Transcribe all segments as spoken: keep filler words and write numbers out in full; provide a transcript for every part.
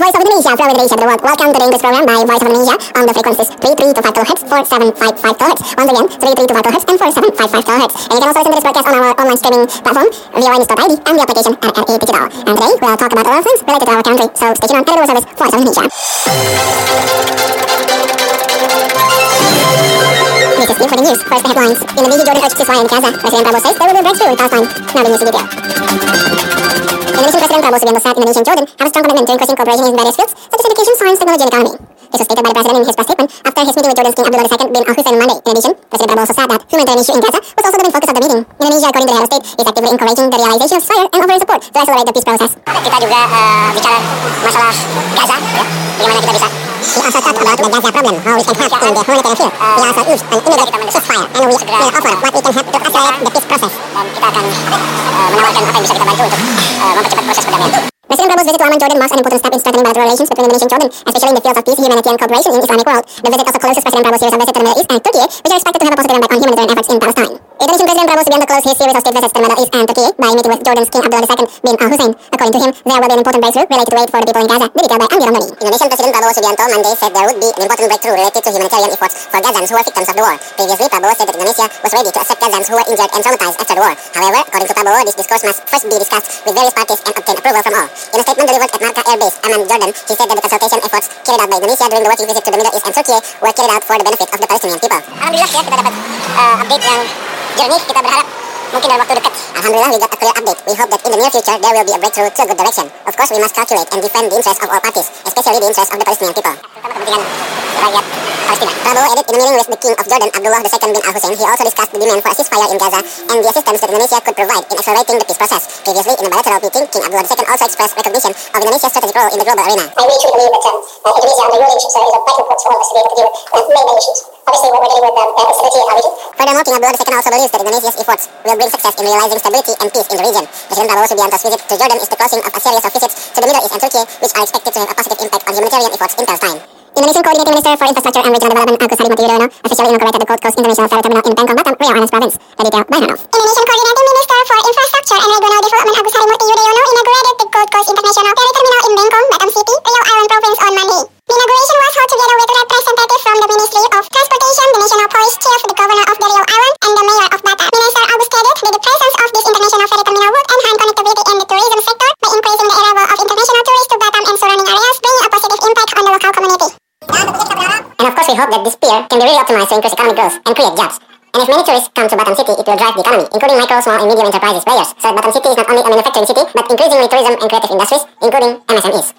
Voice of Indonesia, flow with Indonesia to the world. Welcome to the English program by Voice of Indonesia on the frequencies three three two five kilohertz, four seven five five kilohertz. Once again, three three two five kilohertz and four seven five five kilohertz. And you can also listen to this broadcast on our online streaming platform, v o n news dot i d, and the application R R A Digital. And today, we'll talk about a lot of things related to our country. So stay tuned on Editorial Service, Voice of Indonesia. This is for the news. First, the headlines. Indonesia, Jordan urged ceasefire in Gaza. President Prabowo says there will be a breakthrough in Palestine. Now the news in detail. Indonesian President Prabowo Subianto said Indonesia and Jordan have a strong commitment to increasing cooperation in various fields, such as education, science, technology, and economy. This was stated by the President in his press statement after his meeting with Jordan's King Abdullah the Second bin Al-Hussein on Monday. In addition, President Prabowo also said that humanitarian issue in Gaza was also the main focus of the meeting. Indonesia, according to the head of state, is actively encouraging the realization of ceasefire and offering support to accelerate the peace process. Kita juga uh, bicara masalah Gaza, ya. Bagaimana kita bisa. We also talked about the Gaza problem, how we can help in the humanitarian field. We also urged an immediate ceasefire, and we will offer what we can help to accelerate the peace process. Dan kita akan uh, menawarkan apa yang bisa kita bantu untuk uh, mempercepat proses perdamaian. President Prabowo's visit to Amman, Jordan marks an important step in strengthening bilateral relations between Indonesia and Jordan, especially in the fields of peace, humanity, and cooperation in the Islamic world. The visit also closes President Prabowo's series of visits to the Middle East and Turkey, which are expected to have a positive impact on humanitarian efforts in Palestine. Indonesian President Prabowo Subianto closed his series of state visits to the Middle East and Turkey by meeting with Jordan's King Abdullah the Second bin Al-Hussein. According to him, there will be an important breakthrough related to aid for the people in Gaza, detailed by Andi Ramdhani. Indonesian President Prabowo Subianto Monday said there would be an important breakthrough related to humanitarian efforts for Gazans who are victims of the war. Previously, Prabowo said that Indonesia was ready to accept Gazans who were injured and traumatized after the war. However, according to Prabowo, this discourse must first be discussed with various parties and obtain approval from all. In a statement delivered at Marka Air Base, Amman, Jordan, he said that the consultation efforts carried out by Indonesia during the working visit to the Middle East and Turkey were carried out for the benefit of the Palestinian people. Alhamdulillah ya, kita dapat uh, update yang jernih. Kita berharap mungkin dalam waktu dekat. Alhamdulillah, we got a clear update. We hope that in the near future there will be a breakthrough to a good direction. Of course, we must calculate and defend the interests of all parties, especially the interests of the Palestinian people. Terutama kepentingan rakyat Palestina. Prabowo added in a meeting with the King of Jordan, Abdullah the Second bin Al-Hussein, he also discussed the demand for a ceasefire in Gaza and the assistance that Indonesia could provide in accelerating the peace process. Previously, in a bilateral meeting, King Abdullah the Second also expressed recognition of Indonesia's strategic role in the global arena. I really truly believe that um, uh, Indonesia under your leadership, sir, is a vital point for all of us to be able to deal with uh, many, many issues. Obviously, what we're dealing with um, uh, stability in our region. Furthermore, King Abdullah the Second also believes that Indonesia's efforts will bring success in realizing stability and peace in the region. President Prabowo Subianto's visit to Jordan is the closing of a series of visits to the Middle East and Turkey, which are expected to have a positive impact on humanitarian efforts in Palestine. Indonesian Coordinating Minister for Infrastructure and Regional Development, Agus Harimurti Yudhoyono, officially inaugurated the Gold Coast International Ferry Terminal in Bengkong, Batam, Riau Islands Province. A detail by Hanov. Indonesian Coordinating Minister for Infrastructure and Regional Development, Agus Harimurti Yudhoyono, inaugurated the Gold Coast International Ferry Terminal in Bengkong, Batam City, Riau Island Province on Monday. The inauguration was held together with representatives from the Ministry of Transportation, the National Police Chief, the Governor of the Riau Island, and the Mayor of Batam. Minister Agus stated that the presence of this international ferry terminal would enhance connectivity in the tourism sector by increasing the arrival of international tourists to Batam and surrounding areas, bringing a positive impact on the local community. And of course, we hope that this pier can be really optimized to increase economic growth and create jobs. And if many tourists come to Batam City, it will drive the economy, including micro, small, and medium enterprises players. So that Batam City is not only a manufacturing city, but increasingly tourism and creative industries, including M S M Es.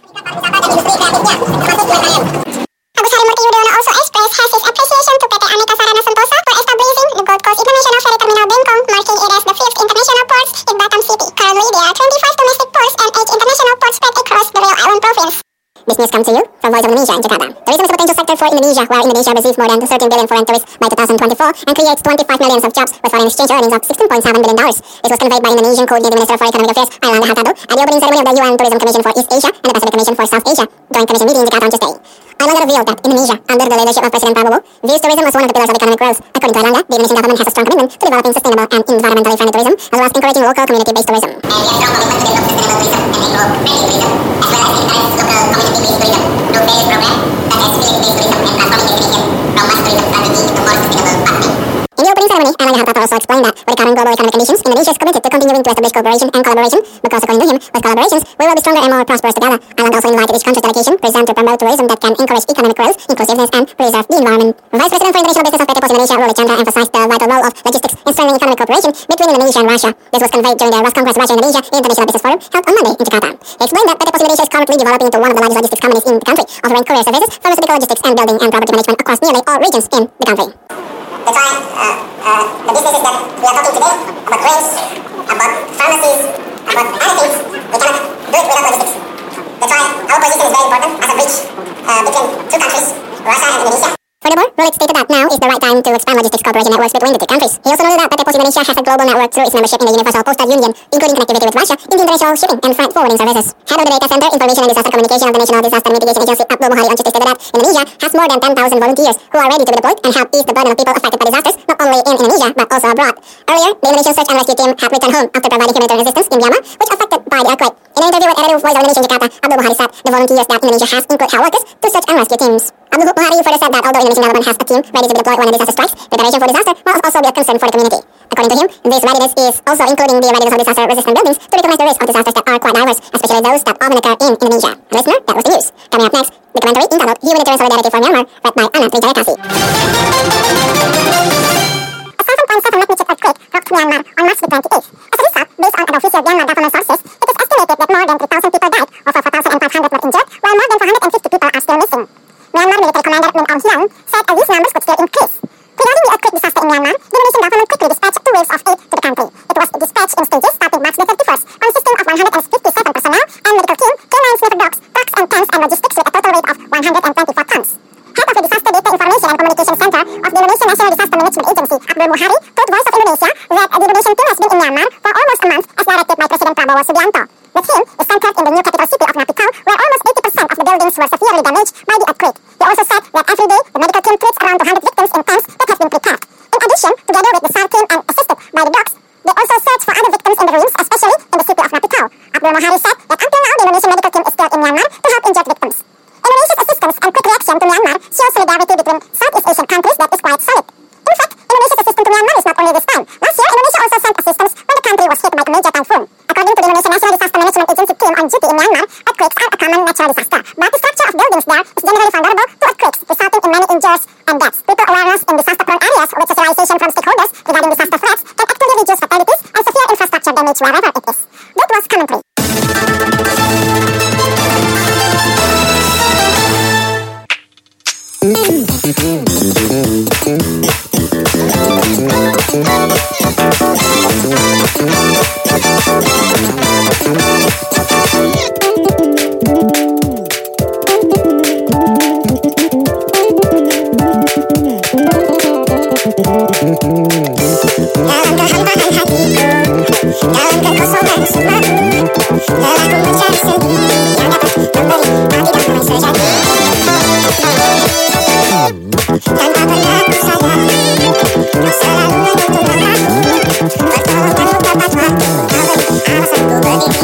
Agus Harimurti Yudhoyono also expressed his appreciation to P T Aneka Sarana Sentosa for establishing the Gold Coast International Ferry Terminal Bengkong, marking it as the fifth international port in Batam City. Currently, there are twenty-five domestic ports and eight international ports spread across the Riau Island Province. This news comes to you from Voice of Indonesia in Jakarta. Tourism is a potential sector for Indonesia, while Indonesia receives more than thirteen billion foreign tourists by two thousand twenty-four and creates twenty-five million of jobs with foreign exchange earnings of sixteen point seven billion dollars. This was conveyed by Indonesian Coordinating Minister for Economic Affairs, Airlangga Hartarto, at the opening ceremony of the U N Tourism Commission for East Asia and the Pacific Commission for South Asia Joint Commission meeting in Jakarta on Tuesday. Airlangga revealed that Indonesia, under the leadership of President Prabowo, views tourism as one of the pillars of economic growth. According to Airlangga, the Indonesian government has a strong commitment to developing sustainable and environmentally friendly tourism, as well as encouraging local community-based tourism. And we have strong commitment to develop sustainable tourism and eco-friendly tourism, as well as encourage local community-based tourism through various programs such as village-based tourism and transforming Indonesia from mass tourism strategy to more sustainable pathway. In the opening ceremony, Airlangga Hartarto also explained that with the current global economic conditions, Indonesia is committed to continuing to establish cooperation and collaboration, because according to him, with collaborations, we will be stronger and more prosperous together. Airlangga also invited each country's delegation present to promote tourism that can encourage economic growth, inclusiveness, and preserve the environment. Vice President for International Business of P T Pos Indonesia, Ruli Chandra, emphasized the vital role of logistics in strengthening economic cooperation between Indonesia and Russia. This was conveyed during the Ross Congress Russia-Indonesia International Business Forum held on Monday in Jakarta. He explained that P T Pos Indonesia is currently developing into one of the largest logistics companies in the country, offering courier services, pharmaceutical logistics, and building and property management across nearly all regions in the country. That's why uh, uh, the businesses that we are talking today about grains, about pharmacies, about other things, we cannot do it without logistics. That's why our position is very important as a bridge uh, between two countries, Russia and Indonesia. Furthermore, Rowlett stated that now is the right time to expand logistics cooperation networks between the two countries. He also noted that P T Post Indonesia has a global network through its membership in the Universal Postal Union, including connectivity with Russia in the international shipping and freight forwarding services. Head of the Data Center, Information and Disaster Communication of the National Disaster Mitigation Agency, Abdul Muhari on Tuesday stated that Indonesia has more than ten thousand volunteers who are ready to be deployed and help ease the burden of people affected by disasters, not only in Indonesia but also abroad. Earlier, the Indonesian Search and Rescue Team had returned home after providing humanitarian assistance in Myanmar, which affected by the earthquake. In an interview with Editor Voice of Indonesia in Jakarta, Abdul Muhari said the volunteers that Indonesia has include health workers to search and rescue teams. Abdul Muhari further said that although Indonesian government has a team ready to be deployed when a disaster strikes, preparation for disaster must also be a concern for the community. According to him, this readiness is also including the readiness of disaster-resistant buildings to recognize the risk of disasters that are quite diverse, especially those that often occur in Indonesia. And listener, that was the news. Coming up next, the commentary entitled Humanitarian Solidarity for Myanmar, read by Anna Trijayakasi. A seven point seven magnitude earthquake rocked Myanmar on March the twenty-eighth. As a result, based on official Myanmar government sources, it is estimated that more than three thousand people died, over four thousand five hundred were injured, while more than four hundred fifty people are still missing. Myanmar military commander Min Aung Hlaing said these numbers could still increase. Regarding the earthquake disaster in Myanmar, the Indonesian government quickly dispatched two waves of aid to the country. It was dispatched in stages starting March the thirty-first, consisting of one hundred fifty-seven personnel and medical team, canine sniffer dogs, trucks and tanks and logistics with a total weight of one hundred twenty-four tons. Head of the Disaster Data Information and Communication Center of the Indonesian National Disaster Management Agency, Abdul Muhari, told Voice of Indonesia that the Indonesian team has been in Myanmar for almost a month as directed by President Prabowo Subianto. The team is centered in the new capital city of Naypyidaw, where almost eighty percent of the buildings were severely damaged by the earthquake. He also said that every day the medical team treats around two hundred victims in tanks that have been prepared. In addition, together with the S A R team and assisted by the dogs, they also search for other victims in the ruins, especially in the city of Naypyidaw. Abdul Muhari said that until now the Indonesian medical team is still in Myanmar to help injured victims. Indonesia's assistance and quick reaction to Myanmar shows solidarity between Southeast Asian countries that is quite solid. In fact, Indonesia's assistance to Myanmar is not only this time. Last year, Indonesia also sent assistance when the country was hit by a major typhoon. According to the Indonesian National Disaster Management Agency team on duty in Myanmar, earthquakes are a common natural disaster, but the structure of buildings there is generally vulnerable to earthquakes, resulting in many injuries and deaths. People awareness in disaster-prone areas with socialization from stakeholders regarding disaster threats can actually reduce fatalities and severe infrastructure damage wherever it is. That was commentary. Dalam kehambahan hatiku, dalam kekosongan jiwaku, telah ku mencari sendiri yang dapat memberi arti damai sejati. Tanpa pernah ku sadari, kau selalu menuntun langkahku, pertolonganmu tepat waktu, kau beri alasanku berdiri.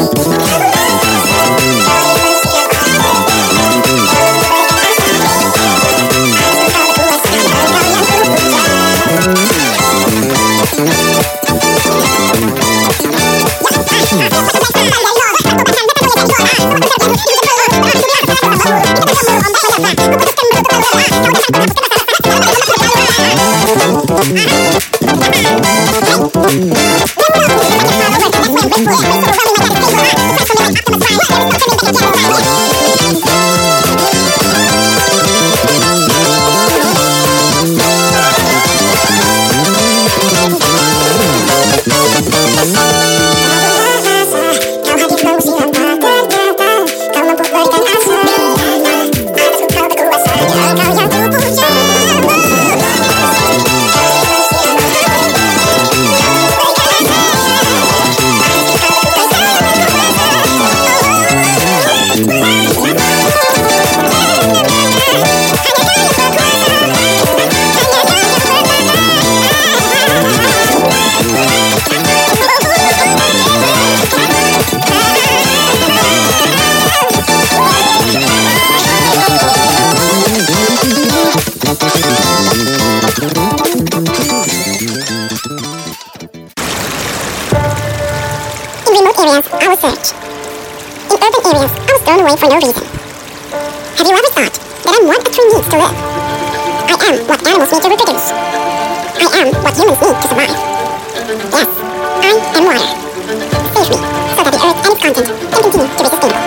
I was search. In urban areas, I was thrown away for no reason. Have you ever thought that I'm what a tree needs to live? I am what animals need to reproduce. I am what humans need to survive. Yes, I am water. Save me, so that the earth and its content can continue to be sustainable.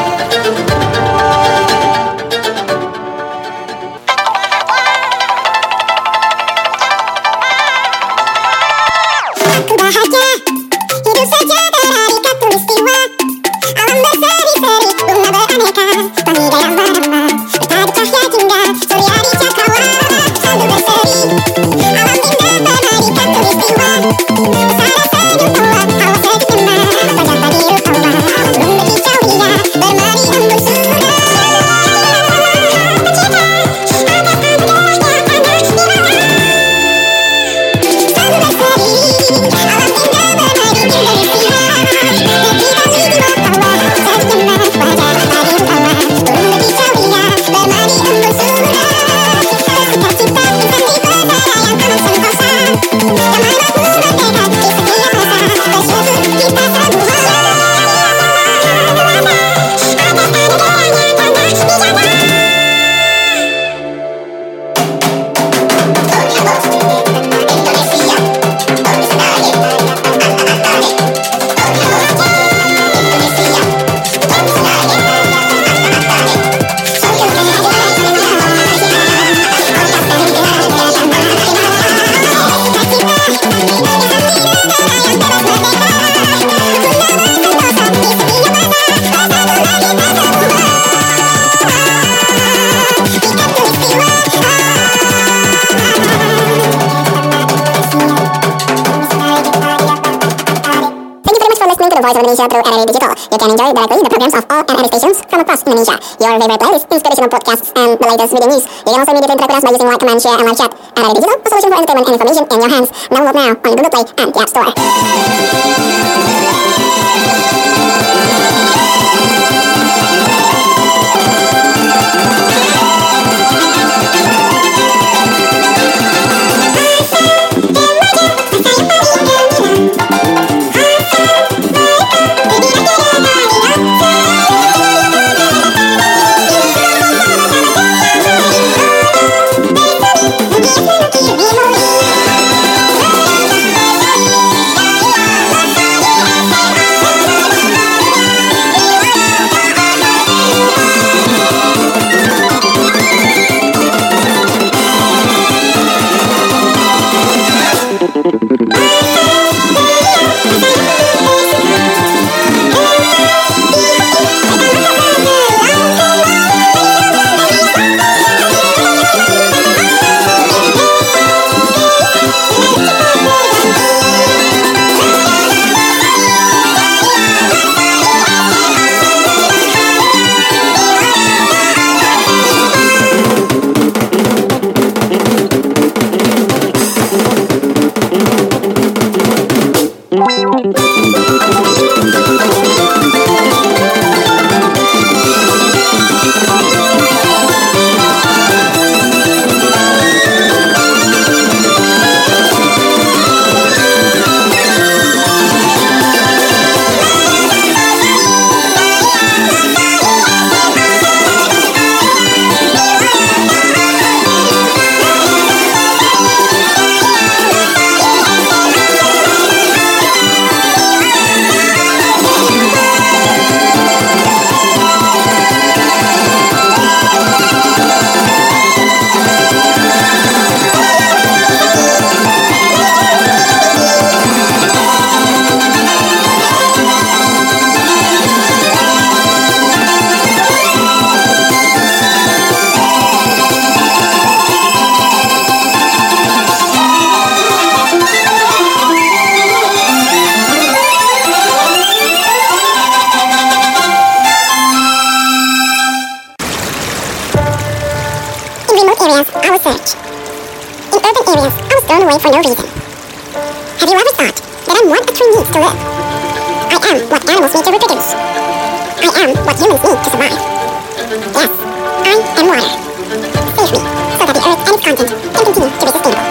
Ku bahagia, hidup saja berari katulistiwa. Alam berseri-seri, bunga beraneka, pemuda yang bernama bertadi cahaya jingga, surya di cakrawala. Indonesia through N R A Digital. You can enjoy directly the programs of all N R A stations from across Indonesia. Your favorite playlist, inspirational podcasts, and the latest video news. You can also immediately interact with us by using like, comment, share, and live chat. N R A Digital, a solution for entertainment and information in your hands. Download now on Google Play and the App Store. For no reason. Have you ever thought that I'm what a tree needs to live? I am what animals need to reproduce. I am what humans need to survive. Yes, I am water. Save me, so that the earth and its content can continue to be sustainable.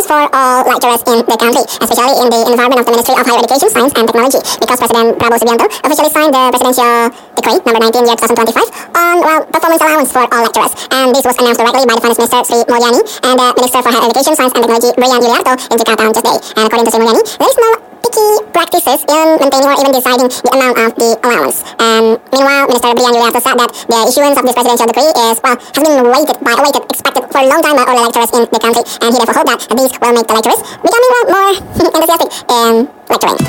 for all lecturers in the country, especially in the environment of the Ministry of Higher Education, Science and Technology, because President Prabowo Subianto officially signed the Presidential Decree number nineteen year twenty twenty-five on, well, performance allowance for all lecturers. And this was announced directly by the Finance Minister Sri Mulyani and the Minister for Higher Education, Science and Technology, Brian Yuliarto, in Jakarta on Tuesday. And according to Sri Mulyani, there is no picky practices in maintaining or even deciding the amount of the allowance. And meanwhile, Minister Brian Yuliarto said that the issuance of this presidential decree is, well, has been waited by, awaited, expected for a long time by all the lecturers in the country, and he therefore hoped that these will make the lecturers becoming, well, more enthusiastic in lecturing.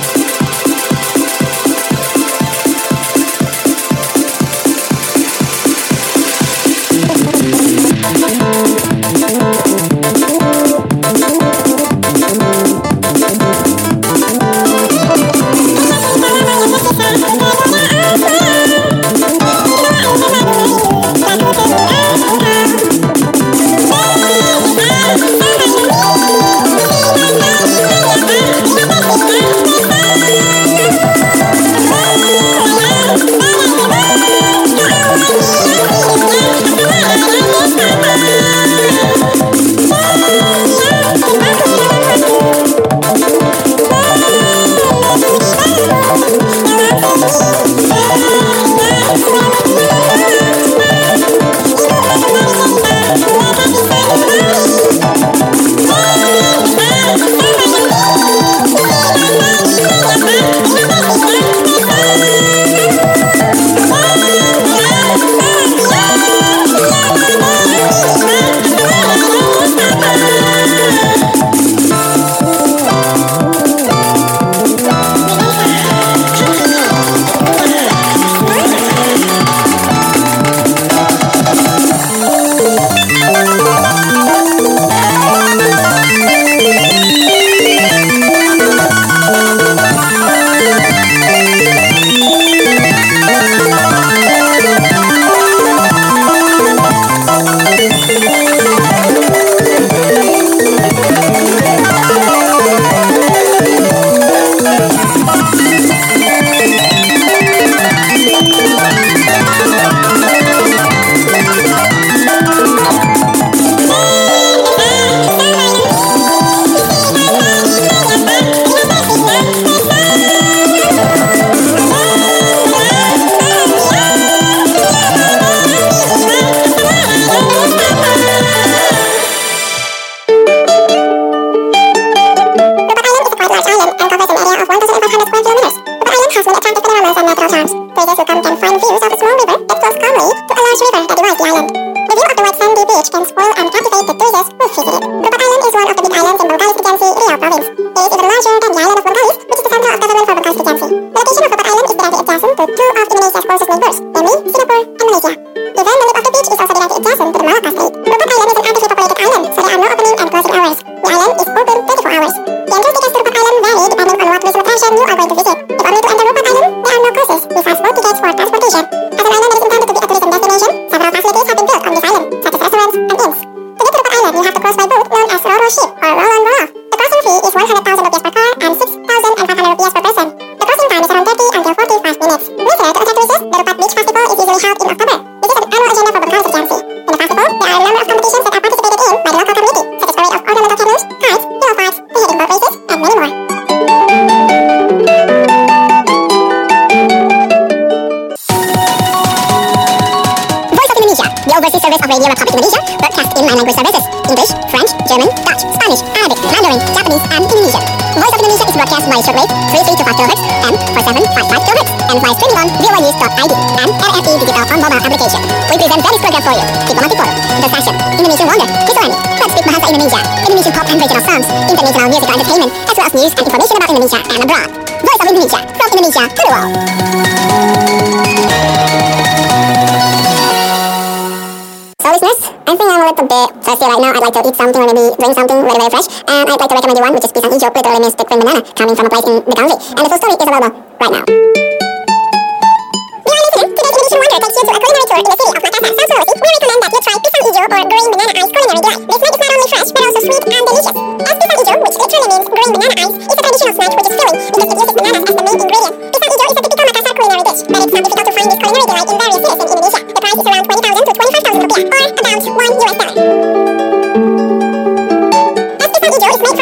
News and information about Indonesia and abroad. Voice of Indonesia, from Indonesia to the world. So listeners, I think I'm a little bit thirsty right now. I'd like to eat something or maybe drink something very very fresh. And I'd like to recommend you one, which is pisang hijau, literally means thick green banana, coming from a place in the country. And the full story is available right now. Dear listener, today's Indonesian Wonder takes you to a culinary tour in the city of Makassar, South Sulawesi. We recommend that you try pisang hijau or green banana ice culinary delight. This snack is not only fresh but also sweet and delicious. As pisang hijau, which literally means green banana ice, is a traditional snack which is filling because it uses bananas as the main ingredient. Pisang hijau is a typical Makassar culinary dish, but it's not difficult to find this culinary delight in various cities in Indonesia. The price is around twenty thousand to twenty-five thousand rupiah, or about one U S dollar. As pisang hijau is made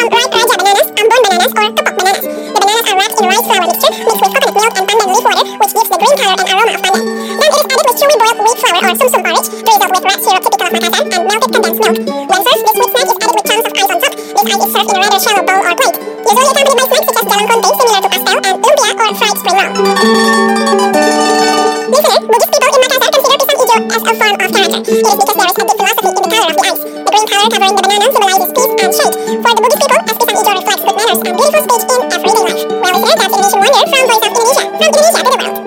a shallow bowl or plate, usually accompanied by snacks such as jalan conte similar to pastel and lumpia or fried spring roll. Listener, Buddhist people in Makassar consider pisang hijau as a form of character. It is because there is a deep philosophy in the color of the ice. The green color covering the banana symbolizes peace and shade. For the Buddhist people, as pisang hijau reflects good manners and beautiful speech in everyday life. Well, listener, that's Indonesian Wonder from Voice of Indonesia. From Indonesia to the world.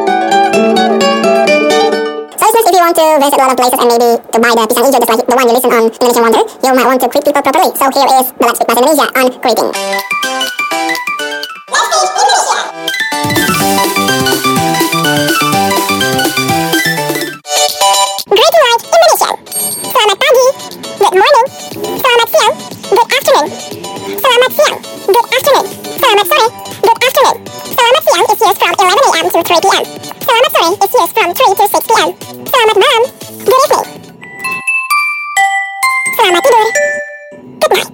So listeners, if you want to visit a lot of places and maybe to buy the pisang hijau just like the one you listen on Indonesian Wonder, you might want to greet people properly. So here is the Let's Speak Bahasa Indonesia on greeting. Let's speak Indonesia. Greeting like Indonesian. Selamat pagi. Good morning. Selamat siang. Good afternoon. Selamat siang. Good afternoon. Selamat sore. Good afternoon. Selamat siang is used from eleven a m to three p m Selamat sore is used from three to six p m Selamat malam. Good evening. Selamat tidur. Good night.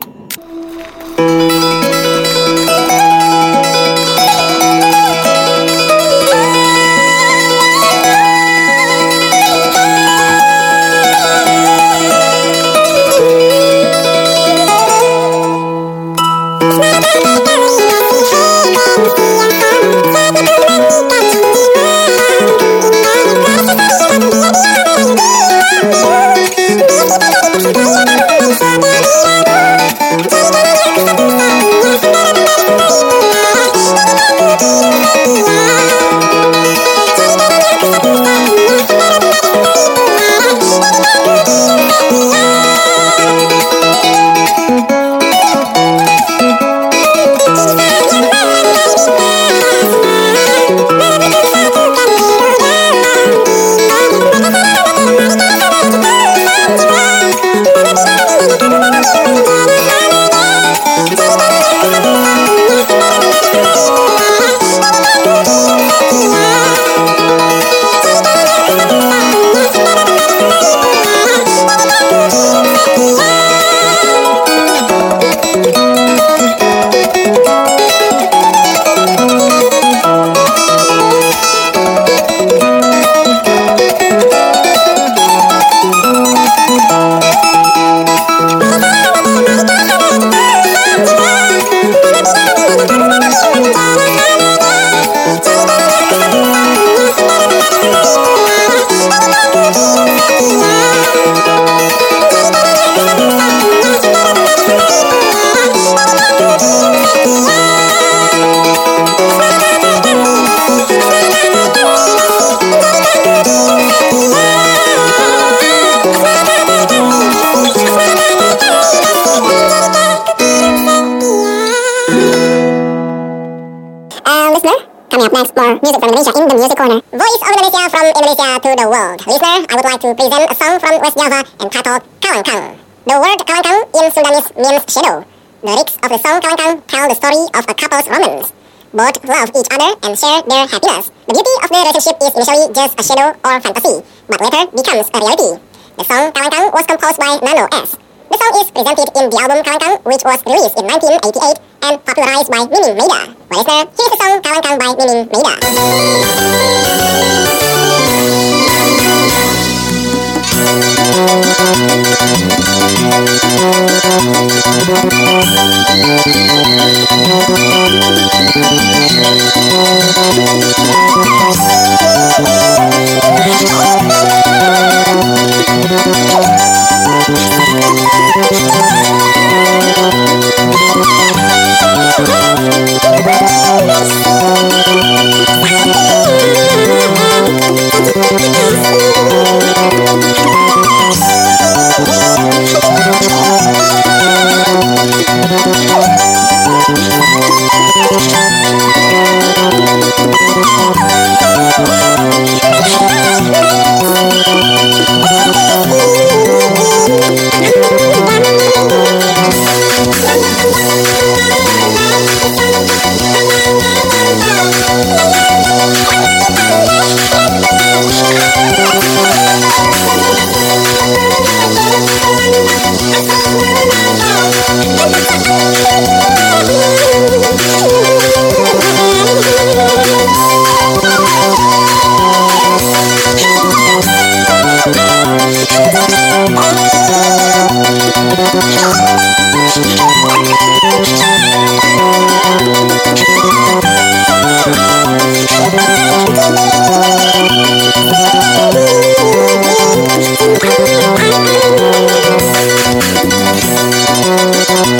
Music from Indonesia in the Music Corner. Voice of Indonesia from Indonesia to the world. Listener, I would like to present a song from West Java entitled Kalangkang. The word Kalangkang in Sundanese means shadow. The lyrics of the song Kalangkang tell the story of a couple's romance. Both love each other and share their happiness. The beauty of the relationship is initially just a shadow or fantasy, but later becomes a reality. The song Kalangkang was composed by Nano S. The song is presented in the album Kalangkang, which was released in nineteen eighty-eight and popularized by Mimin Meida. Well, listener, here's the song Kalangkang by Mimin Meida. Thank you.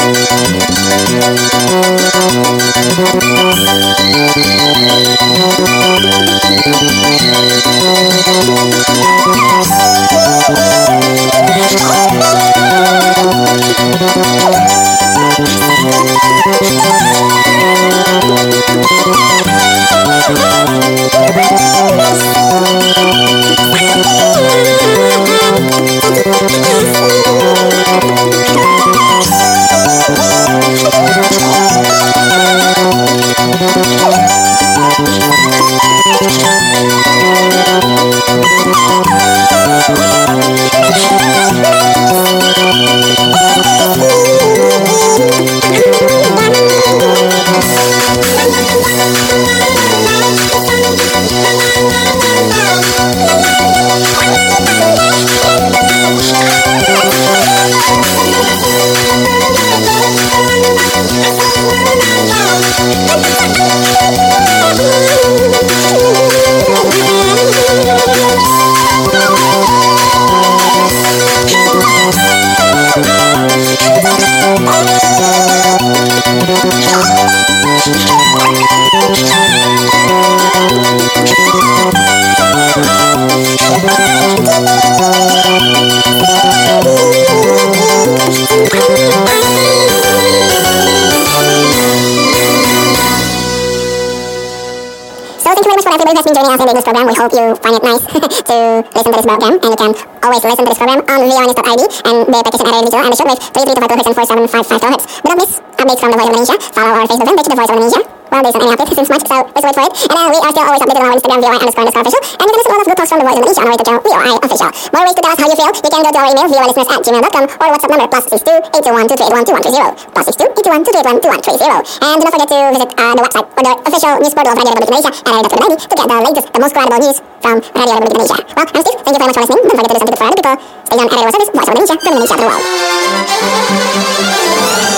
This program. We hope you find it nice to listen to this program, and you can always listen to this program on v o n s dot i d and the petition area video and the shortwave three three two five kilohertz and four seven five five kilohertz. But don't miss updates from the Voice of Indonesia. Follow our Facebook page, The Voice of Indonesia. Well, there isn't any update since March, so let's wait for it. And uh, we are still always updated on our Instagram, V O I underscore underscore official. And you can listen to a lot of good talks from the Voice of Indonesia on our YouTube channel, V O I official. More ways to tell us how you feel. You can go to our email, voilisteners at gmail dot com, or WhatsApp number plus six two eight two one two three eight one two one three zero. Plus six two eight two one two three eight one two one three zero. And do not forget to visit uh, the website or the official news portal of Radio Republik Indonesia at radio dot co dot i d to get the latest, the most credible news from Radio Republik Indonesia. Well, I'm Steve. Thank you very much for listening. Don't forget to do something good for other people. Stay on at Radio Service, Voice of Indonesia, from Indonesia to the world.